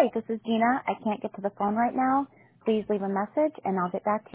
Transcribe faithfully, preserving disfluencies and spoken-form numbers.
Hi, this is Gina. I can't get to the phone right now. Please leave a message and I'll get back to you.